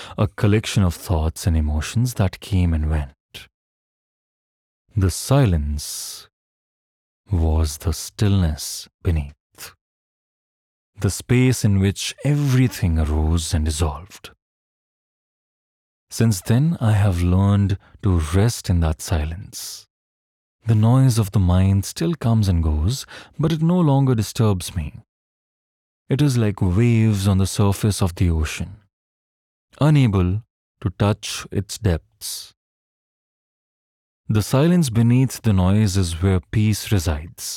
a collection of thoughts and emotions that came and went. The silence was the stillness beneath, the space in which everything arose and dissolved. Since then, I have learned to rest in that silence. The noise of the mind still comes and goes, but it no longer disturbs me. It is like waves on the surface of the ocean, unable to touch its depths. The silence beneath the noise is where peace resides.